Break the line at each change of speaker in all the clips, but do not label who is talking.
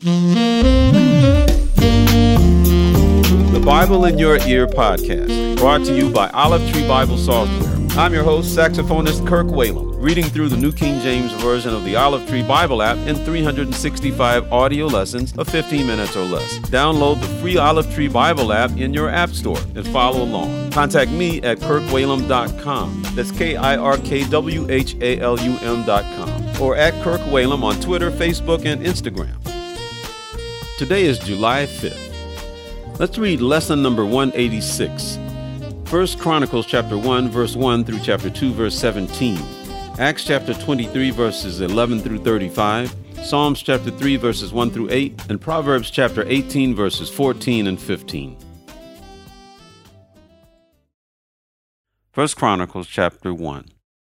The Bible in Your Ear podcast, brought to you by Olive Tree Bible Software. I'm your host, saxophonist Kirk Whalum, reading through the New King James Version of the Olive Tree Bible app in 365 audio lessons of 15 minutes or less. Download the free Olive Tree Bible app in your app store and follow along. Contact me at kirkwhalum.com. That's KIRKWHALUM.com. Or at Kirk Whalum on Twitter, Facebook, and Instagram. Today is July 5th. Let's read lesson number 186. 1 Chronicles chapter 1, verse 1 through chapter 2, verse 17. Acts chapter 23, verses 11 through 35. Psalms chapter 3, verses 1 through 8. And Proverbs chapter 18, verses 14 and 15. 1 Chronicles chapter 1.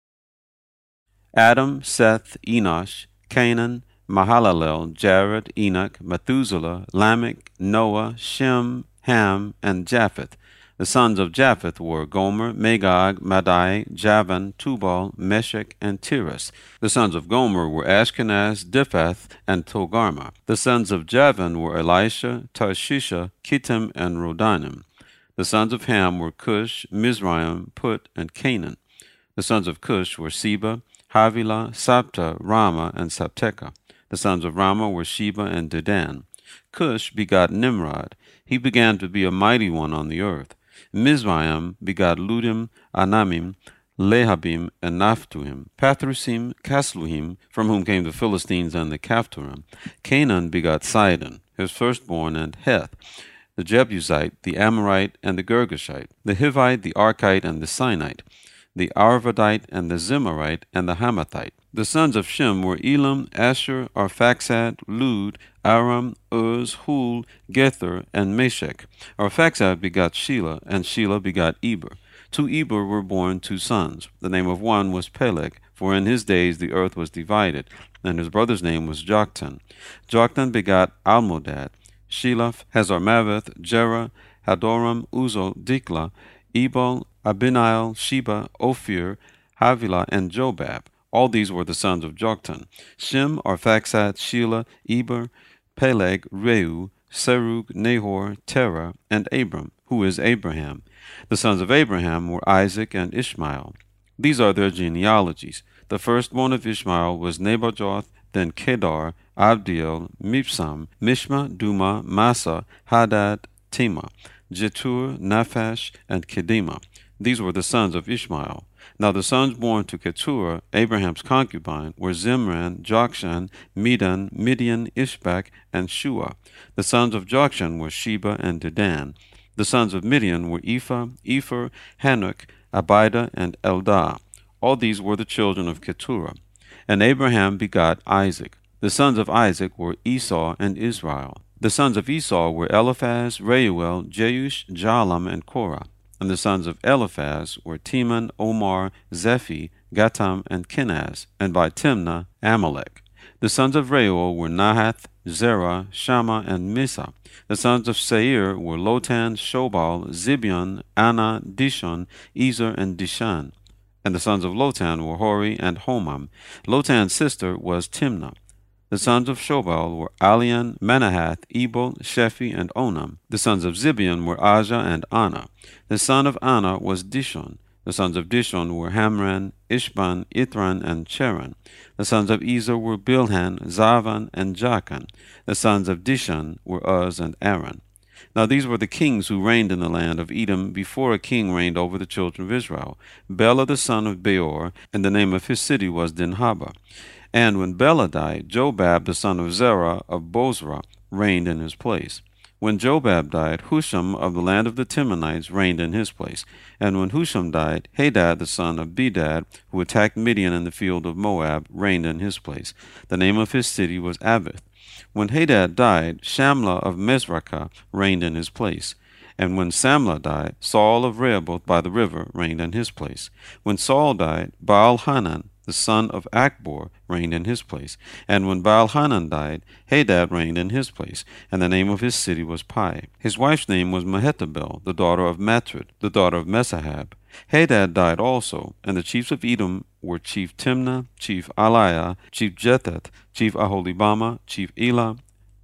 Adam, Seth, Enosh, Canaan, Mahalalel, Jared, Enoch, Methuselah, Lamech, Noah, Shem, Ham, and Japheth. The sons of Japheth were Gomer, Magog, Madai, Javan, Tubal, Meshech, and Tiras. The sons of Gomer were Ashkenaz, Diphath, and Togarmah. The sons of Javan were Elisha, Tarshisha, Kittim, and Rodanim. The sons of Ham were Cush, Mizraim, Put, and Canaan. The sons of Cush were Seba, Havilah, Sabta, Rama, and Sabteka. The sons of Rama were Sheba and Dedan. Cush begot Nimrod. He began to be a mighty one on the earth. Mizraim begot Ludim, Anamim, Lehabim, and Naphtuhim. Pathrusim, Casluhim, from whom came the Philistines and the Caphtorim. Canaan begot Sidon, his firstborn, and Heth, the Jebusite, the Amorite, and the Girgashite, the Hivite, the Archite, and the Sinite, the Arvadite, and the Zimmerite, and the Hamathite. The sons of Shem were Elam, Asher, Arphaxad, Lud, Aram, Uz, Hul, Gether, and Meshech. Arphaxad begot Shelah, and Shelah begot Eber. To Eber were born 2 sons. The name of one was Peleg, for in his days the earth was divided, and his brother's name was Joktan. Joktan begot Almodad, Shelah, Hazarmaveth, Jerah, Hadoram, Uzo, Dikla, Ebal, Abinael, Sheba, Ophir, Havilah, and Jobab. All these were the sons of Joktan: Shem, Arphaxad, Shelah, Eber, Peleg, Reu, Serug, Nahor, Terah, and Abram, who is Abraham. The sons of Abraham were Isaac and Ishmael. These are their genealogies. The firstborn of Ishmael was Nebajoth, then Kedar, Abdiel, Mibsam, Mishma, Duma, Massa, Hadad, Tema, Jetur, Naphash, and Kedema. These were the sons of Ishmael. Now the sons born to Keturah, Abraham's concubine, were Zimran, Jokshan, Medan, Midian, Ishbak, and Shua. The sons of Jokshan were Sheba and Dedan. The sons of Midian were Ephah, Epher, Hanok, Abida, and Eldah. All these were the children of Keturah. And Abraham begot Isaac. The sons of Isaac were Esau and Israel. The sons of Esau were Eliphaz, Reuel, Jeush, Jalam, and Korah. And the sons of Eliphaz were Teman, Omar, Zephi, Gatam, and Kenaz, and by Timnah, Amalek. The sons of Reuel were Nahath, Zerah, Shammah, and Misa. The sons of Seir were Lotan, Shobal, Zibeon, Anna, Dishon, Ezer, and Dishan. And the sons of Lotan were Hori and Homam. Lotan's sister was Timnah. The sons of Shobal were Alian, Manahath, Ebal, Shephi, and Onam. The sons of Zibeon were Ajah and Anna. The son of Anna was Dishon. The sons of Dishon were Hamran, Ishban, Ithran, and Cheran. The sons of Ezer were Bilhan, Zavan, and Jachan. The sons of Dishan were Uz and Aaron. Now these were the kings who reigned in the land of Edom before a king reigned over the children of Israel. Bela the son of Beor, and the name of his city was Dinhaba. And when Bela died, Jobab the son of Zerah of Bozrah reigned in his place. When Jobab died, Husham of the land of the Timonites reigned in his place. And when Husham died, Hadad the son of Bedad, who attacked Midian in the field of Moab, reigned in his place. The name of his city was Avith. When Hadad died, Shamla of Mizrakah reigned in his place. And when Samlah died, Saul of Rehoboth by the river reigned in his place. When Saul died, Baal-Hanan, the son of Achbor, reigned in his place. And when Baal-Hanan died, Hadad reigned in his place, and the name of his city was Pai. His wife's name was Mehetabel, the daughter of Matred, the daughter of Mesahab. Hadad died also, and the chiefs of Edom were Chief Timnah, Chief Aliah, Chief Jethet, Chief Aholibama, Chief Elah,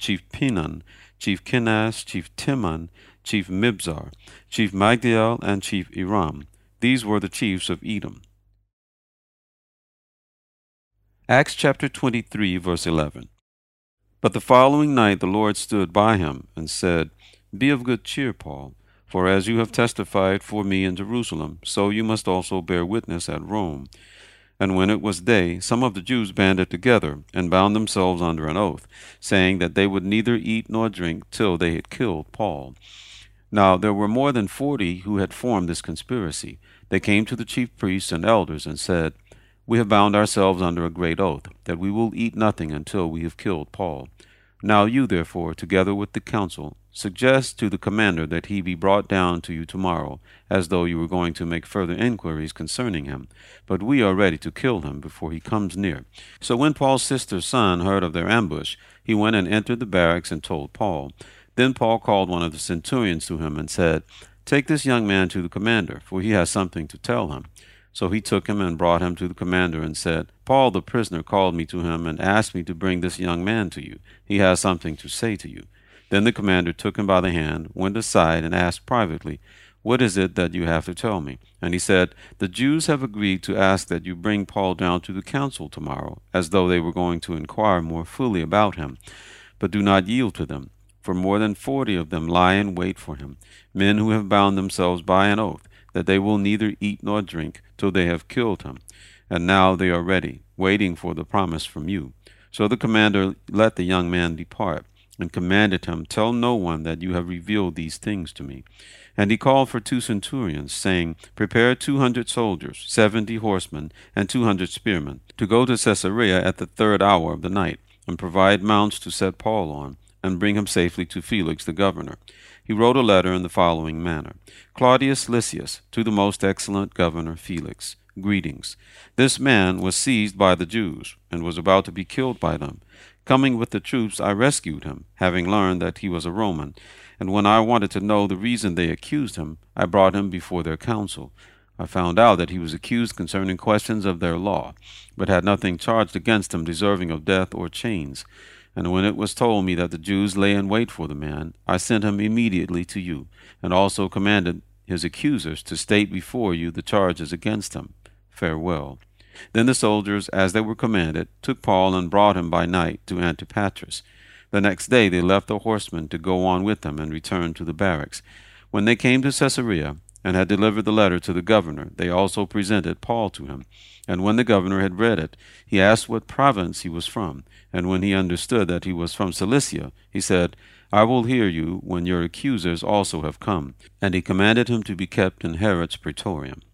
chief Penon, chief Kenaz, chief Timon, chief Mibzar, chief Magdiel, and chief Iram. These were the chiefs of Edom. Acts chapter 23, verse 11. But the following night the Lord stood by him and said, Be of good cheer, Paul, for as you have testified for me in Jerusalem, so you must also bear witness at Rome. And when it was day, some of the Jews banded together and bound themselves under an oath, saying that they would neither eat nor drink till they had killed Paul. Now there were more than 40 who had formed this conspiracy. They came to the chief priests and elders and said, We have bound ourselves under a great oath, that we will eat nothing until we have killed Paul. Now you, therefore, together with the council, suggest to the commander that he be brought down to you tomorrow, as though you were going to make further inquiries concerning him. But we are ready to kill him before he comes near. So when Paul's sister's son heard of their ambush, he went and entered the barracks and told Paul. Then Paul called one of the centurions to him and said, Take this young man to the commander, for he has something to tell him. So he took him and brought him to the commander and said, Paul the prisoner called me to him and asked me to bring this young man to you. He has something to say to you. Then the commander took him by the hand, went aside, and asked privately, What is it that you have to tell me? And he said, The Jews have agreed to ask that you bring Paul down to the council tomorrow, as though they were going to inquire more fully about him. But do not yield to them, for more than 40 of them lie in wait for him, men who have bound themselves by an oath, that they will neither eat nor drink till they have killed him. And now they are ready, waiting for the promise from you. So the commander let the young man depart, and commanded him, Tell no one that you have revealed these things to me. And he called for 2 centurions, saying, Prepare 200 soldiers, 70 horsemen, and 200 spearmen, to go to Caesarea at the 3rd hour of the night, and provide mounts to set Paul on, and bring him safely to Felix the governor. He wrote a letter in the following manner. Claudius Lysias, to the most excellent governor Felix, greetings. This man was seized by the Jews, and was about to be killed by them. Coming with the troops, I rescued him, having learned that he was a Roman. And when I wanted to know the reason they accused him, I brought him before their council. I found out that he was accused concerning questions of their law, but had nothing charged against him deserving of death or chains. And when it was told me that the Jews lay in wait for the man, I sent him immediately to you, and also commanded his accusers to state before you the charges against him. Farewell. Then the soldiers, as they were commanded, took Paul and brought him by night to Antipatris. The next day they left the horsemen to go on with them and returned to the barracks. When they came to Caesarea, and had delivered the letter to the governor, they also presented Paul to him. And when the governor had read it, he asked what province he was from. And when he understood that he was from Cilicia, he said, I will hear you when your accusers also have come. And he commanded him to be kept in Herod's praetorium.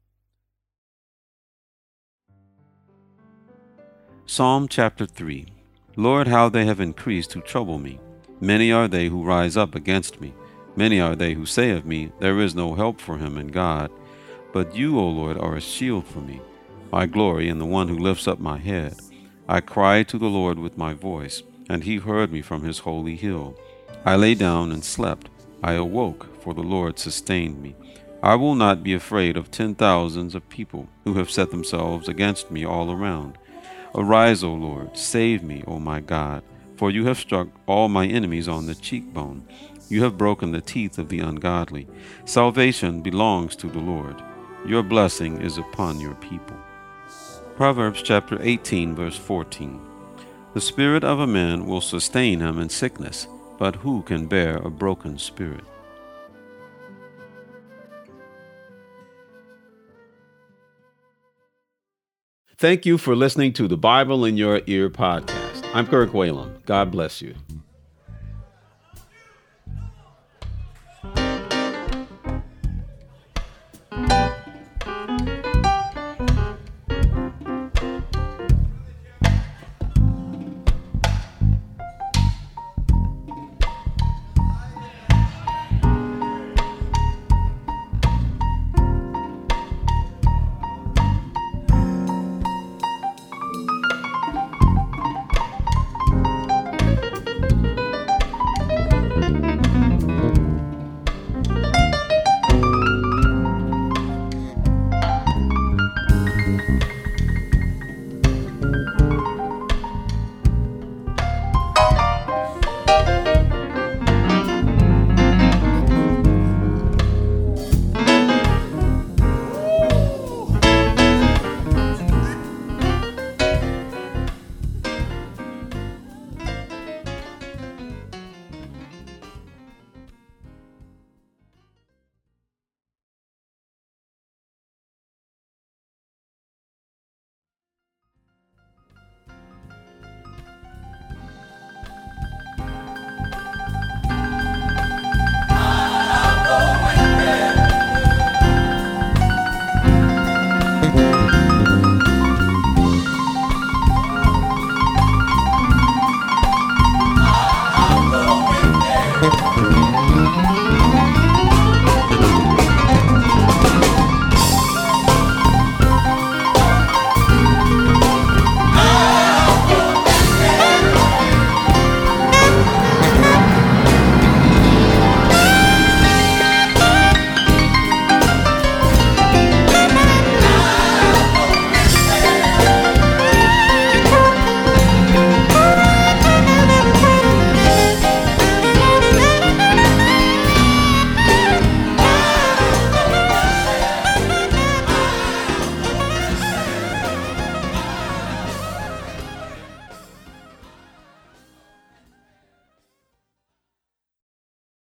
Psalm chapter 3. Lord, how they have increased who trouble me. Many are they who rise up against me. Many are they who say of me, There is no help for him in God. But you, O Lord, are a shield for me, my glory and the one who lifts up my head. I cried to the Lord with my voice, and he heard me from his holy hill. I lay down and slept. I awoke, for the Lord sustained me. I will not be afraid of 10,000s of people who have set themselves against me all around. Arise, O Lord, save me, O my God, for you have struck all my enemies on the cheekbone. You have broken the teeth of the ungodly. Salvation belongs to the Lord. Your blessing is upon your people. Proverbs chapter 18, verse 14. The spirit of a man will sustain him in sickness, but who can bear a broken spirit? Thank you for listening to the Bible in Your Ear podcast. I'm Kirk Whalum. God bless you.